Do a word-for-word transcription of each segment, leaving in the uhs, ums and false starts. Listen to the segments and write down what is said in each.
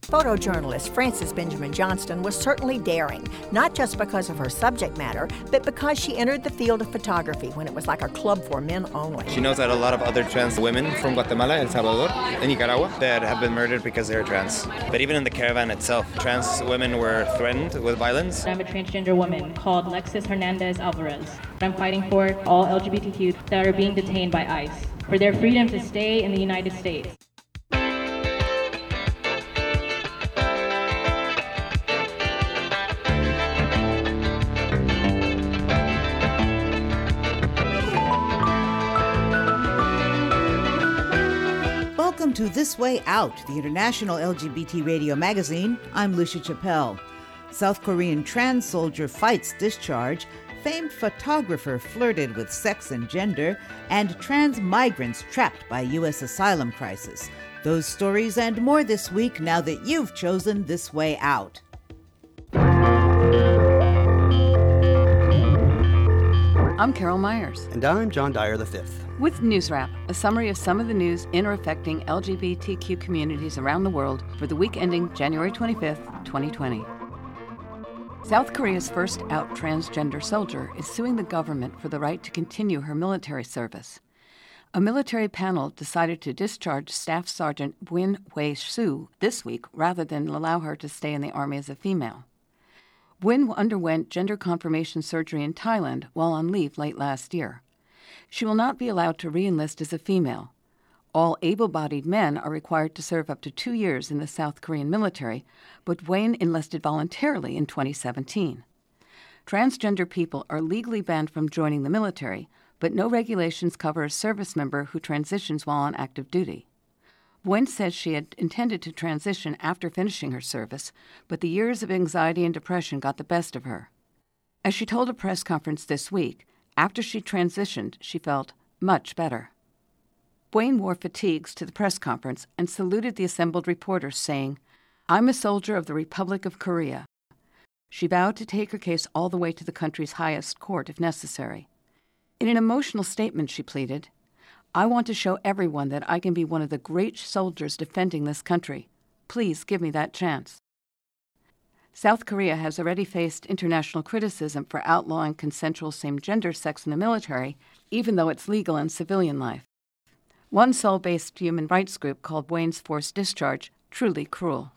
Photojournalist Frances Benjamin Johnston was certainly daring, not just because of her subject matter, but because she entered the field of photography when it was like a club for men only. She knows that a lot of other trans women from Guatemala, El Salvador, and Nicaragua that have been murdered because they're trans. But even in the caravan itself, trans women were threatened with violence. I'm a transgender woman called Lexis Hernandez Alvarez. I'm fighting for all L G B T Q that are being detained by ICE, for their freedom to stay in the United States. Welcome to This Way Out, the international L G B T radio magazine. I'm Lucia Chappelle. South Korean trans soldier fights discharge, famed photographer flirted with sex and gender, and trans migrants trapped by U S asylum crisis. Those stories and more this week now that you've chosen This Way Out. I'm Carol Myers. And I'm John Dyer the fifth. With News Wrap, a summary of some of the news in or affecting L G B T Q communities around the world for the week ending January twenty-fifth, twenty twenty. South Korea's first out transgender soldier is suing the government for the right to continue her military service. A military panel decided to discharge Staff Sergeant Win Wei-soo this week rather than allow her to stay in the Army as a female. Win underwent gender confirmation surgery in Thailand while on leave late last year. She will not be allowed to re-enlist as a female. All able-bodied men are required to serve up to two years in the South Korean military, but Wayne enlisted voluntarily in twenty seventeen. Transgender people are legally banned from joining the military, but no regulations cover a service member who transitions while on active duty. Wayne says she had intended to transition after finishing her service, but the years of anxiety and depression got the best of her. As she told a press conference this week, after she transitioned, she felt much better. Wayne wore fatigues to the press conference and saluted the assembled reporters, saying, "I'm a soldier of the Republic of Korea." She vowed to take her case all the way to the country's highest court if necessary. In an emotional statement, she pleaded, "I want to show everyone that I can be one of the great soldiers defending this country. Please give me that chance." South Korea has already faced international criticism for outlawing consensual same-gender sex in the military, even though it's legal in civilian life. One Seoul-based human rights group called Wayne's forced discharge truly cruel.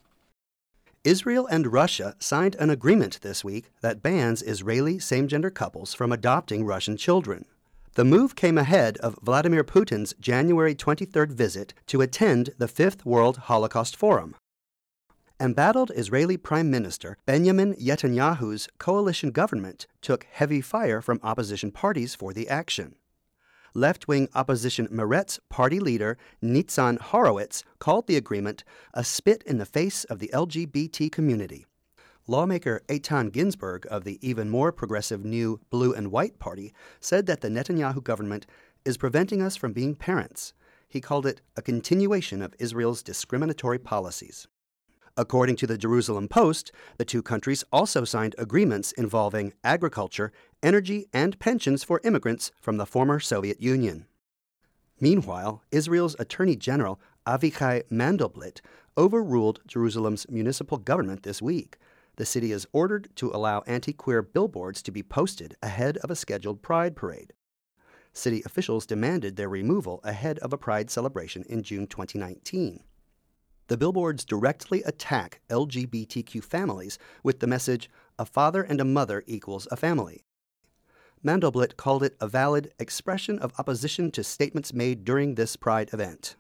Israel and Russia signed an agreement this week that bans Israeli same-gender couples from adopting Russian children. The move came ahead of Vladimir Putin's January twenty-third visit to attend the Fifth World Holocaust Forum. Embattled Israeli Prime Minister Benjamin Netanyahu's coalition government took heavy fire from opposition parties for the action. Left-wing opposition Meretz party leader Nitzan Horowitz called the agreement a spit in the face of the L G B T community. Lawmaker Eitan Ginsburg of the even more progressive new Blue and White Party said that the Netanyahu government is preventing us from being parents. He called it a continuation of Israel's discriminatory policies. According to the Jerusalem Post, the two countries also signed agreements involving agriculture, energy, and pensions for immigrants from the former Soviet Union. Meanwhile, Israel's Attorney General Avichai Mandelblit overruled Jerusalem's municipal government this week. The city is ordered to allow anti-queer billboards to be posted ahead of a scheduled Pride parade. City officials demanded their removal ahead of a Pride celebration in June twenty nineteen. The billboards directly attack L G B T Q families with the message, "A father and a mother equals a family." Mandelblit called it a valid expression of opposition to statements made during this Pride event.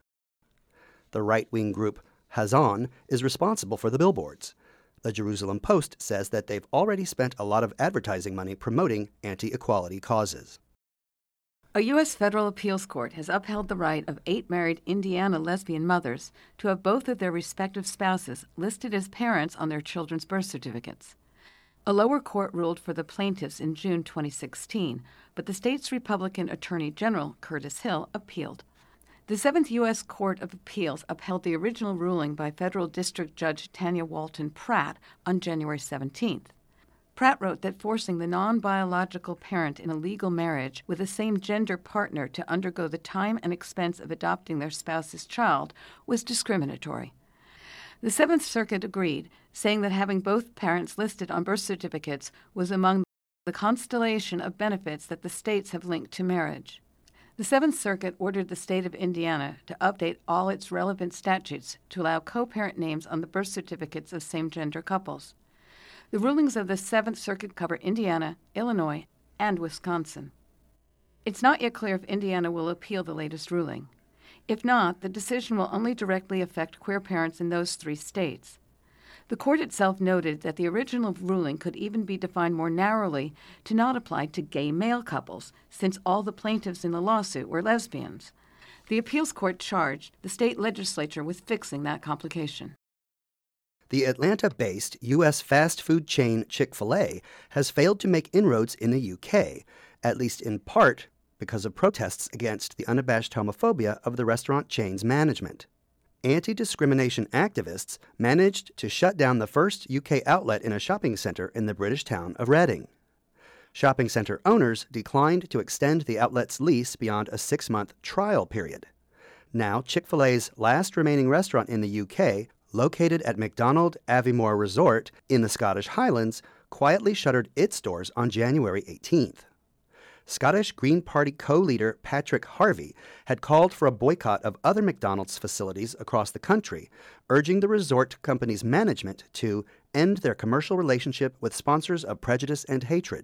The right-wing group Hazon is responsible for the billboards. The Jerusalem Post says that they've already spent a lot of advertising money promoting anti-equality causes. A U S federal appeals court has upheld the right of eight married Indiana lesbian mothers to have both of their respective spouses listed as parents on their children's birth certificates. A lower court ruled for the plaintiffs in June twenty sixteen, but the state's Republican Attorney General, Curtis Hill, appealed. The Seventh U S Court of Appeals upheld the original ruling by Federal District Judge Tanya Walton Pratt on January seventeenth. Pratt wrote that forcing the non-biological parent in a legal marriage with a same-gender partner to undergo the time and expense of adopting their spouse's child was discriminatory. The Seventh Circuit agreed, saying that having both parents listed on birth certificates was among the constellation of benefits that the states have linked to marriage. The Seventh Circuit ordered the state of Indiana to update all its relevant statutes to allow co-parent names on the birth certificates of same-gender couples. The rulings of the Seventh Circuit cover Indiana, Illinois, and Wisconsin. It's not yet clear if Indiana will appeal the latest ruling. If not, the decision will only directly affect queer parents in those three states. The court itself noted that the original ruling could even be defined more narrowly to not apply to gay male couples, since all the plaintiffs in the lawsuit were lesbians. The appeals court charged the state legislature with fixing that complication. The Atlanta-based U S fast food chain Chick-fil-A has failed to make inroads in the U K, at least in part because of protests against the unabashed homophobia of the restaurant chain's management. Anti-discrimination activists managed to shut down the first U K outlet in a shopping center in the British town of Reading. Shopping center owners declined to extend the outlet's lease beyond a six-month trial period. Now, Chick-fil-A's last remaining restaurant in the U K, located at McDonald Aviemore Resort in the Scottish Highlands, quietly shuttered its doors on January eighteenth. Scottish Green Party co-leader Patrick Harvey had called for a boycott of other McDonald's facilities across the country, urging the resort company's management to end their commercial relationship with sponsors of prejudice and hatred.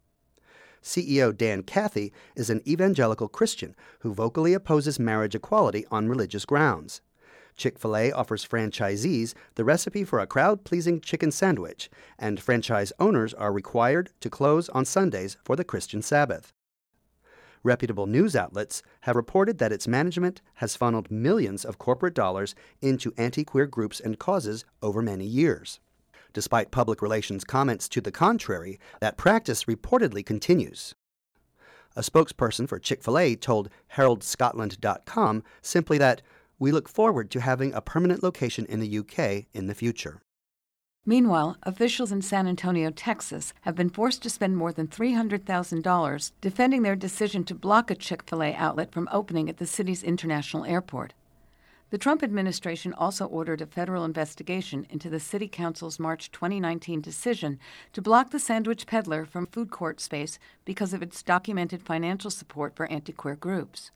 C E O Dan Cathy is an evangelical Christian who vocally opposes marriage equality on religious grounds. Chick-fil-A offers franchisees the recipe for a crowd-pleasing chicken sandwich, and franchise owners are required to close on Sundays for the Christian Sabbath. Reputable news outlets have reported that its management has funneled millions of corporate dollars into anti-queer groups and causes over many years. Despite public relations comments to the contrary, that practice reportedly continues. A spokesperson for Chick-fil-A told Herald Scotland dot com simply that, "We look forward to having a permanent location in the U K in the future." Meanwhile, officials in San Antonio, Texas, have been forced to spend more than three hundred thousand dollars defending their decision to block a Chick-fil-A outlet from opening at the city's international airport. The Trump administration also ordered a federal investigation into the City Council's March twenty nineteen decision to block the sandwich peddler from food court space because of its documented financial support for anti-queer groups.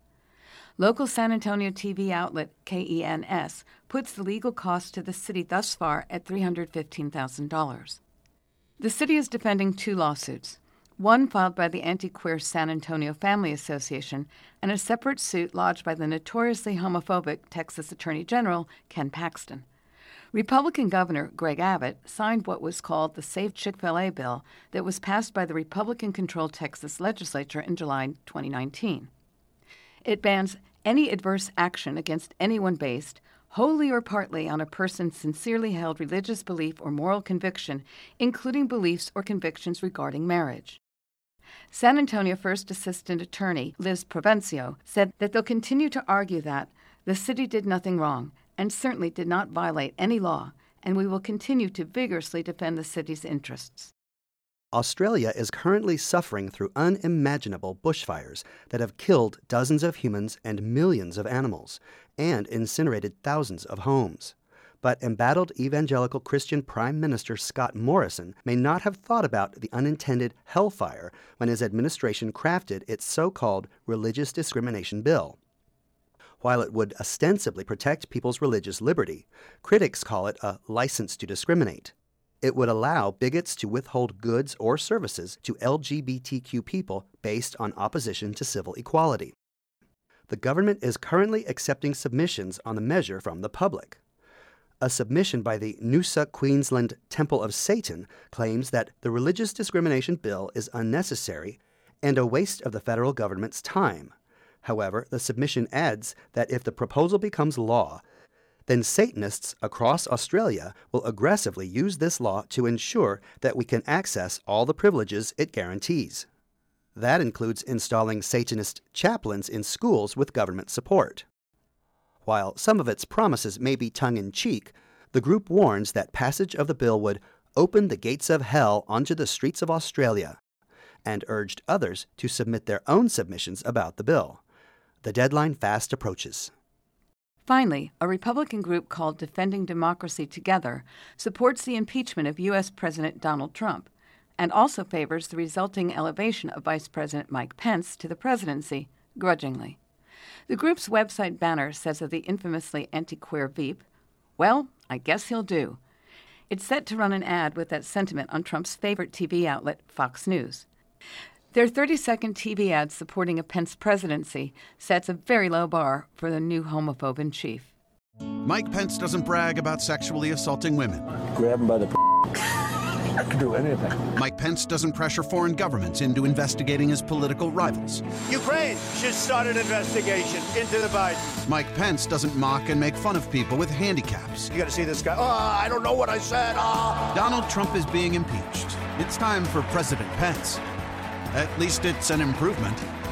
Local San Antonio T V outlet K E N S puts the legal cost to the city thus far at three hundred fifteen thousand dollars. The city is defending two lawsuits, one filed by the anti-queer San Antonio Family Association and a separate suit lodged by the notoriously homophobic Texas Attorney General Ken Paxton. Republican Governor Greg Abbott signed what was called the Save Chick-fil-A bill that was passed by the Republican-controlled Texas legislature in July twenty nineteen. It bans any adverse action against anyone based, wholly or partly, on a person's sincerely held religious belief or moral conviction, including beliefs or convictions regarding marriage. San Antonio First Assistant Attorney Liz Provencio said that they'll continue to argue that the city did nothing wrong and certainly did not violate any law, and we will continue to vigorously defend the city's interests. Australia is currently suffering through unimaginable bushfires that have killed dozens of humans and millions of animals, and incinerated thousands of homes. But embattled evangelical Christian Prime Minister Scott Morrison may not have thought about the unintended hellfire when his administration crafted its so-called religious discrimination bill. While it would ostensibly protect people's religious liberty, critics call it a license to discriminate. It would allow bigots to withhold goods or services to L G B T Q people based on opposition to civil equality. The government is currently accepting submissions on the measure from the public. A submission by the Noosa Queensland Temple of Satan claims that the religious discrimination bill is unnecessary and a waste of the federal government's time. However, the submission adds that if the proposal becomes law, then Satanists across Australia will aggressively use this law to ensure that we can access all the privileges it guarantees. That includes installing Satanist chaplains in schools with government support. While some of its promises may be tongue-in-cheek, the group warns that passage of the bill would open the gates of hell onto the streets of Australia, and urged others to submit their own submissions about the bill. The deadline fast approaches. Finally, a Republican group called Defending Democracy Together supports the impeachment of U S. President Donald Trump and also favors the resulting elevation of Vice President Mike Pence to the presidency, grudgingly. The group's website banner says of the infamously anti-queer Veep, "Well, I guess he'll do." It's set to run an ad with that sentiment on Trump's favorite T V outlet, Fox News. Their thirty-second T V ad supporting a Pence presidency sets a very low bar for the new homophobe in chief. Mike Pence doesn't brag about sexually assaulting women. Grab him by the p- I can do anything. Mike Pence doesn't pressure foreign governments into investigating his political rivals. Ukraine should start an investigation into the Bidens. Mike Pence doesn't mock and make fun of people with handicaps. You gotta see this guy. Oh, I don't know what I said. Oh. Donald Trump is being impeached. It's time for President Pence. At least it's an improvement.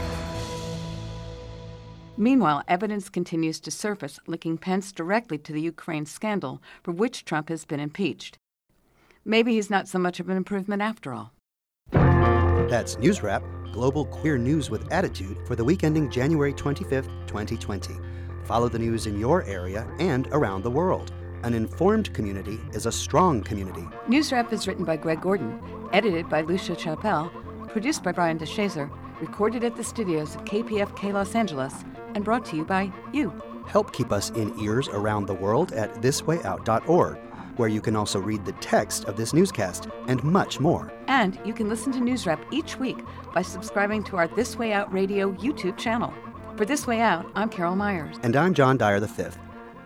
Meanwhile, evidence continues to surface linking Pence directly to the Ukraine scandal for which Trump has been impeached. Maybe he's not so much of an improvement after all. That's News Wrap, global queer news with attitude for the week ending January twenty-fifth, twenty twenty. Follow the news in your area and around the world. An informed community is a strong community. News Wrap is written by Greg Gordon, edited by Lucia Chappelle, produced by Brian DeShazer, recorded at the studios of K P F K Los Angeles, and brought to you by you. Help keep us in ears around the world at this way out dot org, where you can also read the text of this newscast and much more. And you can listen to News Wrap each week by subscribing to our This Way Out Radio YouTube channel. For This Way Out, I'm Carol Myers. And I'm John Dyer the fifth.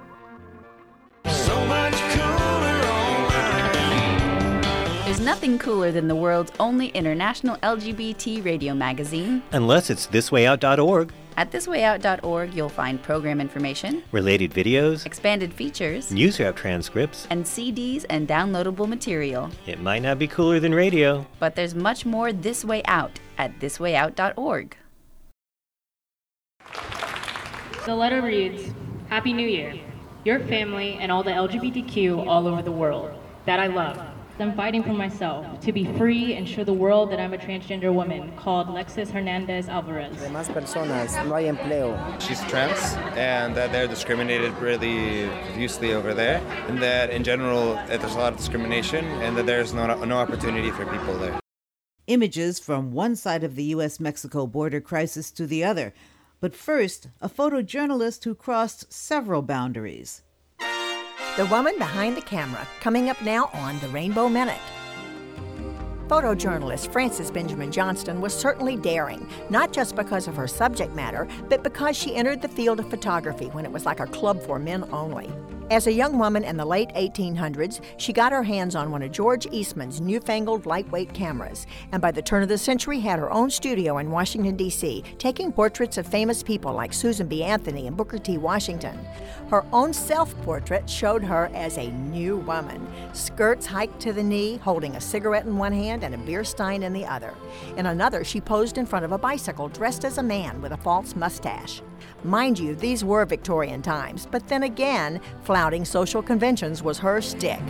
So much cooler online. There's nothing cooler than the world's only international L G B T radio magazine. Unless it's this way out dot org. At this way out dot org, you'll find program information, related videos, expanded features, News Wrap transcripts, and C Ds and downloadable material. It might not be cooler than radio, but there's much more This Way Out at this way out dot org. The letter reads, Happy New Year. Your family and all the L G B T Q all over the world that I love. I'm fighting for myself to be free and show the world that I'm a transgender woman called Lexis Hernandez Alvarez. Demás personas, no hay empleo. She's trans, and that they're discriminated really profusely over there, and that in general that there's a lot of discrimination, and that there's no no opportunity for people there. Images from one side of the U S Mexico border crisis to the other. But first, a photojournalist who crossed several boundaries. The woman behind the camera, coming up now on the Rainbow Minute. Photojournalist Frances Benjamin Johnston was certainly daring, not just because of her subject matter, but because she entered the field of photography when it was like a club for men only. As a young woman in the late eighteen hundreds, she got her hands on one of George Eastman's newfangled lightweight cameras, and by the turn of the century had her own studio in Washington, D C, taking portraits of famous people like Susan B. Anthony and Booker T. Washington. Her own self-portrait showed her as a new woman, skirts hiked to the knee, holding a cigarette in one hand and a beer stein in the other. In another, she posed in front of a bicycle dressed as a man with a false mustache. Mind you, these were Victorian times, but then again, flouting social conventions was her shtick.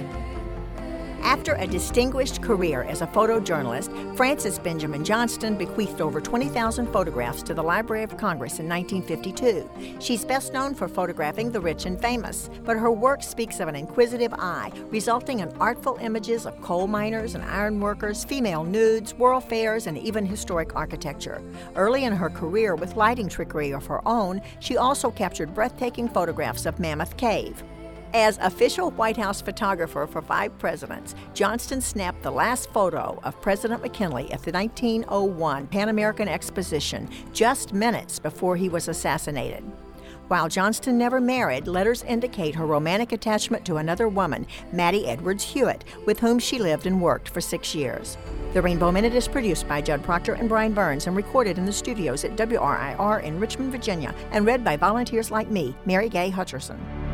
After a distinguished career as a photojournalist, Frances Benjamin Johnston bequeathed over twenty thousand photographs to the Library of Congress in nineteen fifty-two. She's best known for photographing the rich and famous, but her work speaks of an inquisitive eye, resulting in artful images of coal miners and iron workers, female nudes, world fairs, and even historic architecture. Early in her career with lighting trickery of her own, she also captured breathtaking photographs of Mammoth Cave. As official White House photographer for five presidents, Johnston snapped the last photo of President McKinley at the nineteen oh one Pan American Exposition just minutes before he was assassinated. While Johnston never married, letters indicate her romantic attachment to another woman, Maddie Edwards Hewitt, with whom she lived and worked for six years. The Rainbow Minute is produced by Judd Proctor and Brian Burns and recorded in the studios at W R I R in Richmond, Virginia, and read by volunteers like me, Mary Gay Hutcherson.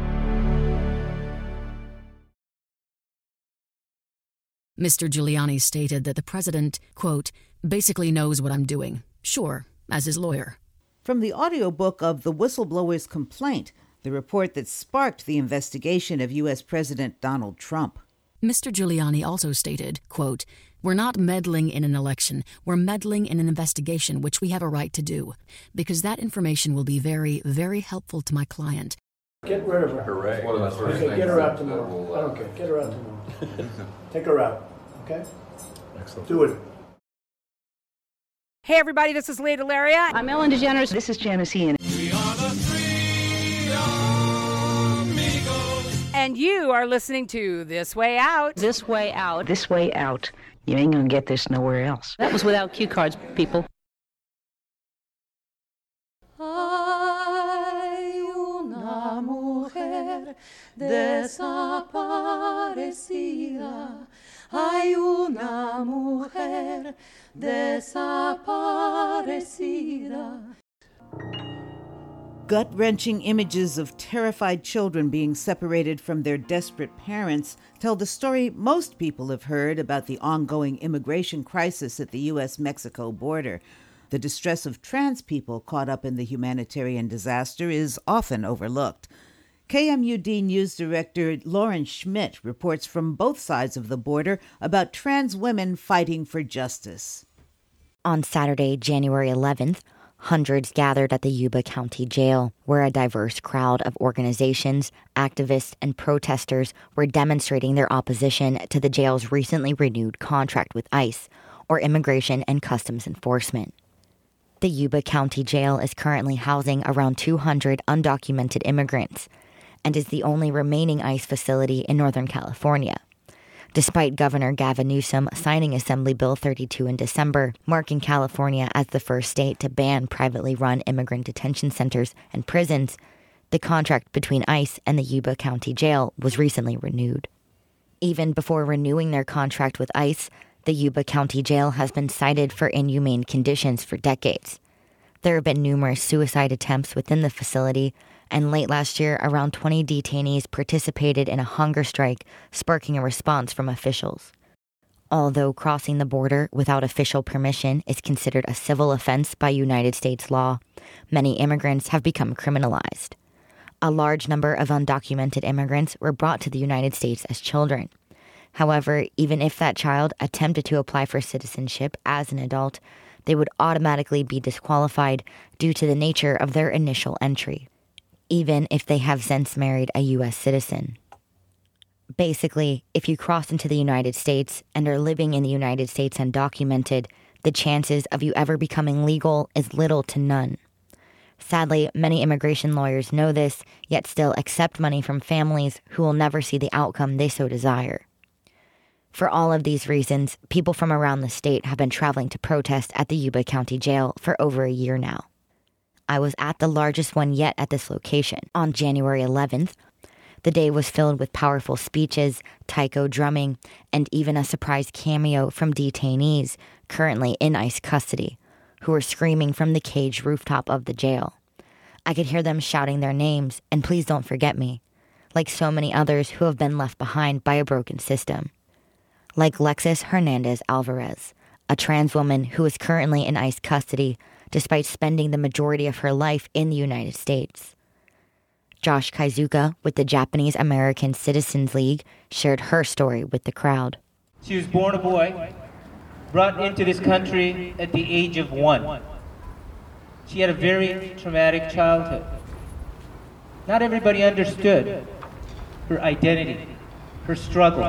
Mister Giuliani stated that the president, quote, basically knows what I'm doing. Sure, as his lawyer. From the audiobook of The Whistleblower's Complaint, the report that sparked the investigation of U S President Donald Trump. Mister Giuliani also stated, quote, we're not meddling in an election. We're meddling in an investigation, which we have a right to do, because that information will be very, very helpful to my client. Get rid of her. Hooray. One of the first Okay, things get her out that- that tomorrow. will, uh, I don't care. Get her out tomorrow. Take her out. Okay? Excellent. Do it. Hey everybody, this is Leah Delaria. I'm Ellen DeGeneres. This is Janice Ian. And you are listening to This Way Out. This Way Out. This Way Out. You ain't gonna get this nowhere else. That was without cue cards, people. Hay una mujer desaparecida. Hay una mujer desaparecida. Gut-wrenching images of terrified children being separated from their desperate parents tell the story most people have heard about the ongoing immigration crisis at the U S Mexico border. The distress of trans people caught up in the humanitarian disaster is often overlooked. K M U D News Director Lauren Schmidt reports from both sides of the border about trans women fighting for justice. On Saturday, January eleventh, hundreds gathered at the Yuba County Jail, where a diverse crowd of organizations, activists, and protesters were demonstrating their opposition to the jail's recently renewed contract with ICE, or Immigration and Customs Enforcement. The Yuba County Jail is currently housing around two hundred undocumented immigrants and is the only remaining ICE facility in Northern California. Despite Governor Gavin Newsom signing Assembly Bill thirty-two in December, marking California as the first state to ban privately run immigrant detention centers and prisons, the contract between ICE and the Yuba County Jail was recently renewed. Even before renewing their contract with ICE, the Yuba County Jail has been cited for inhumane conditions for decades. There have been numerous suicide attempts within the facility, and late last year, around twenty detainees participated in a hunger strike, sparking a response from officials. Although crossing the border without official permission is considered a civil offense by United States law, many immigrants have become criminalized. A large number of undocumented immigrants were brought to the United States as children. However, even if that child attempted to apply for citizenship as an adult, they would automatically be disqualified due to the nature of their initial entry, even if they have since married a U S citizen. Basically, if you cross into the United States and are living in the United States undocumented, the chances of you ever becoming legal is little to none. Sadly, many immigration lawyers know this, yet still accept money from families who will never see the outcome they so desire. For all of these reasons, people from around the state have been traveling to protest at the Yuba County Jail for over a year now. I was at the largest one yet at this location on January eleventh. The day was filled with powerful speeches, taiko drumming, and even a surprise cameo from detainees currently in ICE custody, who were screaming from the cage rooftop of the jail. I could hear them shouting their names, and please don't forget me, like so many others who have been left behind by a broken system. Like Lexis Hernandez Alvarez, a trans woman who is currently in ICE custody despite spending the majority of her life in the United States. Josh Kaizuka with the Japanese American Citizens League shared her story with the crowd. She was born a boy, brought into this country at the age of one. She had a very traumatic childhood. Not everybody understood her identity, her struggles.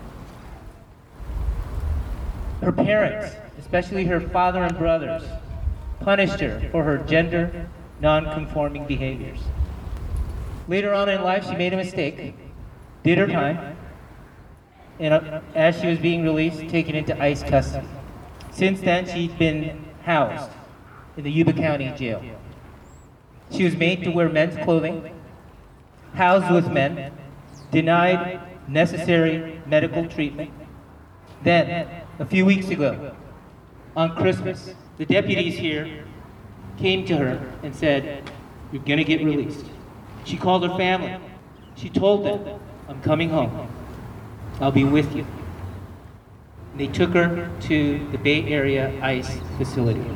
Her parents, especially her father and brothers, punished her for her gender non-conforming behaviors. Later on in life, she made a mistake, did her time, and uh, as she was being released, taken into ICE custody. Since then, she'd been housed in the Yuba County Jail. She was made to wear men's clothing, housed with men, denied necessary medical treatment. Then, a few weeks ago, on Christmas, the deputies here came to her and said, "You're gonna get released." She called her family. She told them, "I'm coming home. I'll be with you." And they took her to the Bay Area ICE facility.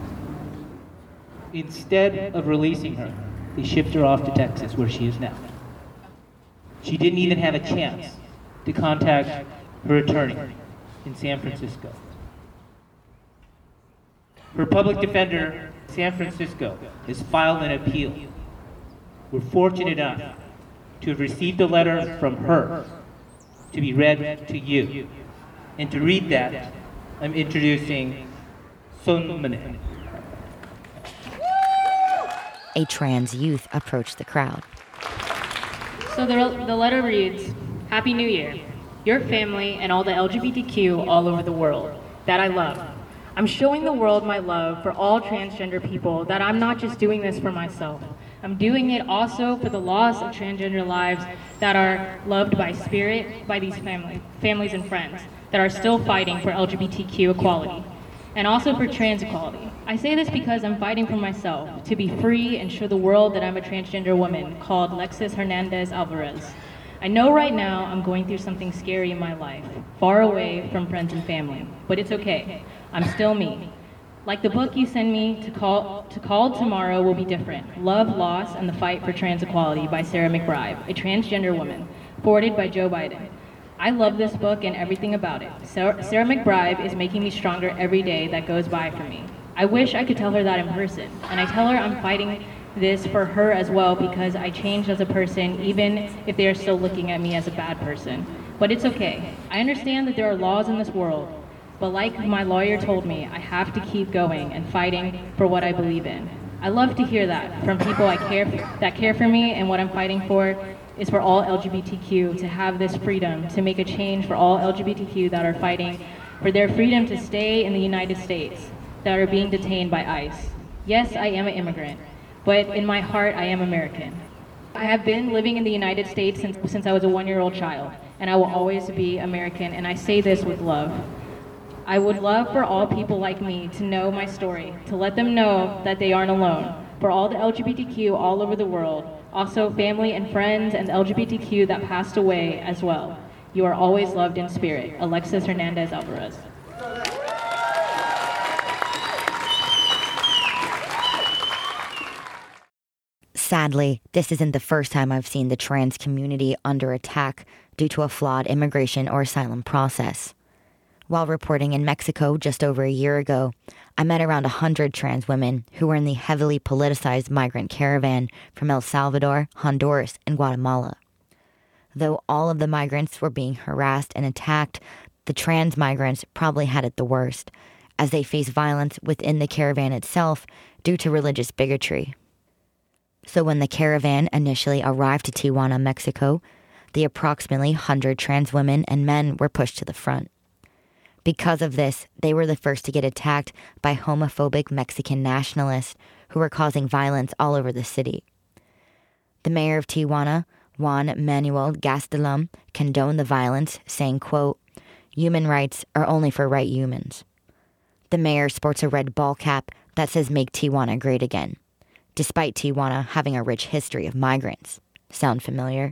Instead of releasing her, they shipped her off to Texas, where she is now. She didn't even have a chance to contact her attorney in San Francisco. Her public defender, San Francisco, has filed an appeal. We're fortunate enough to have received a letter from her to be read to you. And to read that, I'm introducing Sunmane. A trans youth approached the crowd. So the, the letter reads, Happy New Year. Your family and all the L G B T Q all over the world that I love. I'm showing the world my love for all transgender people, that I'm not just doing this for myself. I'm doing it also for the loss of transgender lives that are loved by spirit, by these family, families and friends that are still fighting for L G B T Q equality, and also for trans equality. I say this because I'm fighting for myself, to be free and show the world that I'm a transgender woman called Lexis Hernandez Alvarez. I know right now I'm going through something scary in my life, far away from friends and family, but it's okay. I'm still me. Like the book you send me to call to call tomorrow will be different. Love, Loss, and the Fight for Trans Equality by Sarah McBride, a transgender woman, forwarded by Joe Biden. I love this book and everything about it. Sarah, Sarah McBride is making me stronger every day that goes by for me. I wish I could tell her that in person, and I tell her I'm fighting this for her as well because I changed as a person even if they are still looking at me as a bad person. But it's okay. I understand that there are laws in this world, but like my lawyer told me, I have to keep going and fighting for what I believe in. I love to hear that from people I care that care for me, and what I'm fighting for is for all L G B T Q to have this freedom, to make a change for all L G B T Q that are fighting for their freedom to stay in the United States, that are being detained by ICE. Yes, I am an immigrant, but in my heart, I am American. I have been living in the United States since, since I was a one-year-old child, and I will always be American, and I say this with love. I would love for all people like me to know my story, to let them know that they aren't alone. For all the L G B T Q all over the world, also family and friends and the L G B T Q that passed away as well. You are always loved in spirit. Alexis Hernandez Alvarez. Sadly, this isn't the first time I've seen the trans community under attack due to a flawed immigration or asylum process. While reporting in Mexico just over a year ago, I met around one hundred trans women who were in the heavily politicized migrant caravan from El Salvador, Honduras, and Guatemala. Though all of the migrants were being harassed and attacked, the trans migrants probably had it the worst, as they faced violence within the caravan itself due to religious bigotry. So when the caravan initially arrived to Tijuana, Mexico, the approximately one hundred trans women and men were pushed to the front. Because of this, they were the first to get attacked by homophobic Mexican nationalists who were causing violence all over the city. The mayor of Tijuana, Juan Manuel Gastelum, condoned the violence, saying, quote, "Human rights are only for right humans." The mayor sports a red ball cap that says "Make Tijuana Great Again," despite Tijuana having a rich history of migrants. Sound familiar?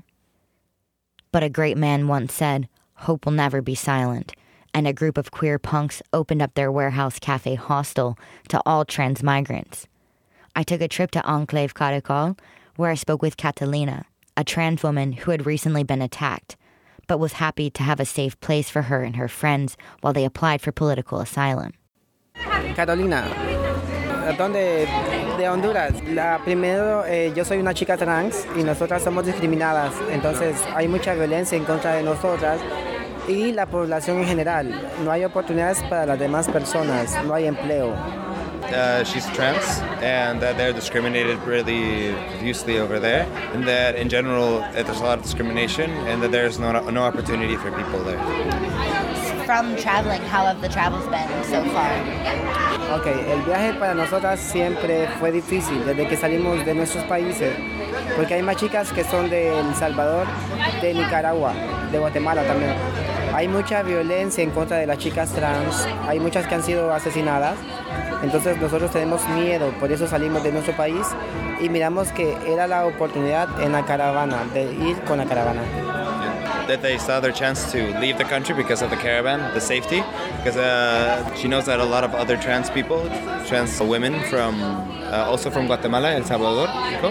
But a great man once said, "Hope will never be silent," and a group of queer punks opened up their warehouse cafe hostel to all trans migrants. I took a trip to Enclave Caracol, where I spoke with Catalina, a trans woman who had recently been attacked, but was happy to have a safe place for her and her friends while they applied for political asylum. Carolina, ¿dónde? De Honduras. La, primero, eh, yo soy una chica trans y nosotras somos discriminadas, entonces hay mucha violencia en contra de nosotras y la población en general. No hay oportunidades para las demás personas, no hay empleo. Uh, she's trans, and that they're discriminated really profusely over there, and that in general that there's a lot of discrimination, and that there's no no opportunity for people there. From traveling, how have the travels been so far? Ok, el viaje para nosotras siempre fue difícil desde que salimos de nuestros países, porque hay más chicas que son de El Salvador, de Nicaragua, de Guatemala también. Hay mucha violencia en contra de las chicas trans, hay muchas que han sido asesinadas, entonces nosotros tenemos miedo, por eso salimos de nuestro país y miramos que era la oportunidad en la caravana, de ir con la caravana. That they saw their chance to leave the country because of the caravan, the safety, because uh, she knows that a lot of other trans people, trans women from, uh, also from Guatemala, El Salvador,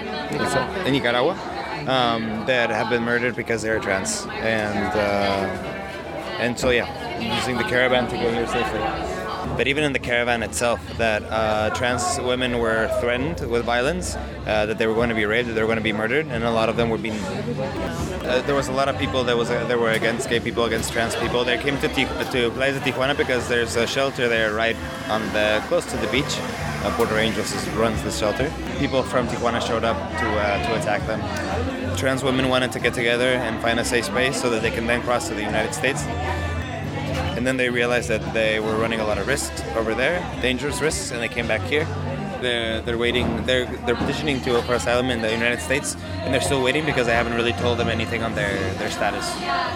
and Nicaragua, um, that have been murdered because they're trans, and uh, and so yeah, using the caravan to go here safely. but even in the caravan itself, that uh, trans women were threatened with violence, uh, that they were going to be raped, that they were going to be murdered, and a lot of them were being... Uh, there was a lot of people that was uh, that were against gay people, against trans people. They came to Tij- to Playa de Tijuana because there's a shelter there right on the close to the beach. Uh, Border Angels is, runs this shelter. People from Tijuana showed up to uh, to attack them. Trans women wanted to get together and find a safe space so that they can then cross to the United States. And then they realized that they were running a lot of risks over there, dangerous risks, and they came back here. They're, they're waiting, they're, they're petitioning to for asylum in the United States, and they're still waiting because I haven't really told them anything on their, their status.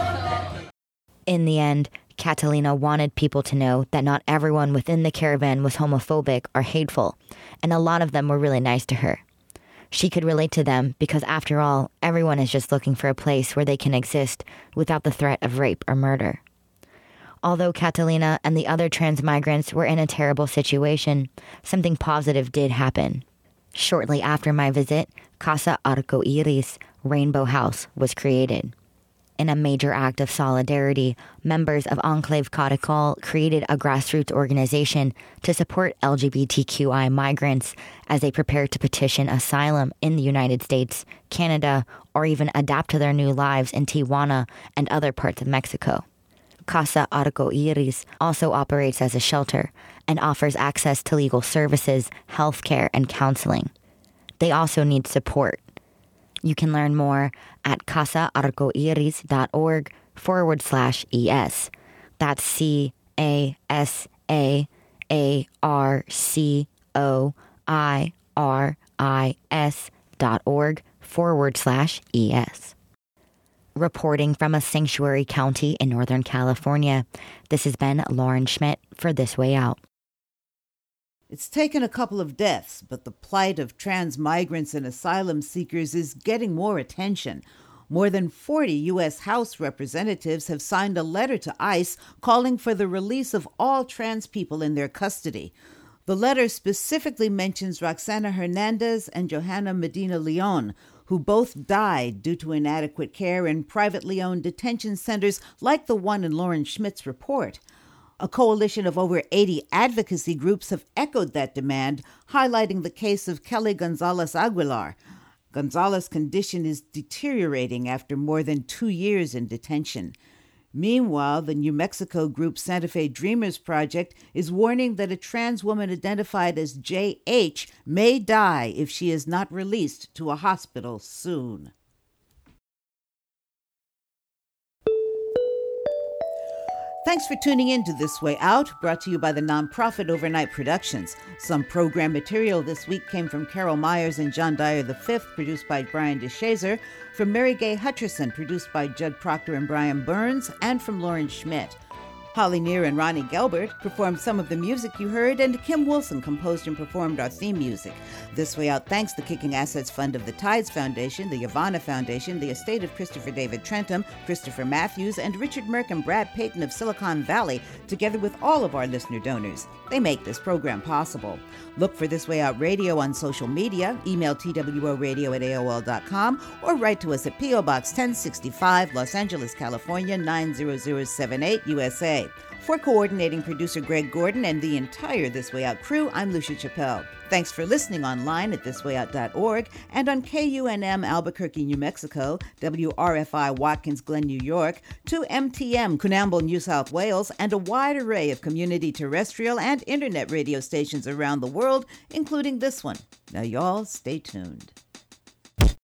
In the end, Catalina wanted people to know that not everyone within the caravan was homophobic or hateful, and a lot of them were really nice to her. She could relate to them because, after all, everyone is just looking for a place where they can exist without the threat of rape or murder. Although Catalina and the other trans migrants were in a terrible situation, something positive did happen. Shortly after my visit, Casa Arco Iris, Rainbow House, was created. In a major act of solidarity, members of Enclave Caracol created a grassroots organization to support L G B T Q I migrants as they prepare to petition asylum in the United States, Canada, or even adapt to their new lives in Tijuana and other parts of Mexico. Casa Arco Iris also operates as a shelter and offers access to legal services, healthcare, and counseling. They also need support. You can learn more at casaarcoiris.org forward slash ES. That's C A S A A R C O I R I S dot org forward slash ES. Reporting from a sanctuary county in Northern California, this has been Lauren Schmidt for This Way Out. It's taken a couple of deaths, but the plight of trans migrants and asylum seekers is getting more attention. More than forty U S House representatives have signed a letter to ICE calling for the release of all trans people in their custody. The letter specifically mentions Roxana Hernandez and Johanna Medina Leon, who both died due to inadequate care in privately owned detention centers like the one in Lauren Schmidt's report. A coalition of over eighty advocacy groups have echoed that demand, highlighting the case of Kelly Gonzalez Aguilar. Gonzalez's condition is deteriorating after more than two years in detention. Meanwhile, the New Mexico group Santa Fe Dreamers Project is warning that a trans woman identified as J H may die if she is not released to a hospital soon. Thanks for tuning in to This Way Out, brought to you by the nonprofit Overnight Productions. Some program material this week came from Carol Myers and John Dyer the fifth, produced by Brian DeShazer, from Mary Gay Hutcherson, produced by Judd Proctor and Brian Burns, and from Lauren Schmidt. Holly Neer and Ronnie Gelbert performed some of the music you heard, and Kim Wilson composed and performed our theme music. This Way Out thanks the Kicking Assets Fund of the Tides Foundation, the Yavana Foundation, the estate of Christopher David Trentham, Christopher Matthews, and Richard Merck and Brad Payton of Silicon Valley, together with all of our listener donors. They make this program possible. Look for This Way Out Radio on social media, email T W O radio at A O L dot com, or write to us at P O Box ten sixty-five, Los Angeles, California, nine zero zero seven eight, U S A. For coordinating producer Greg Gordon and the entire This Way Out crew, I'm Lucia Chappelle. Thanks for listening online at this way out dot org and on K U N M Albuquerque, New Mexico, W R F I Watkins Glen, New York, to M T M Coonamble, New South Wales, and a wide array of community terrestrial and internet radio stations around the world, including this one. Now y'all stay tuned.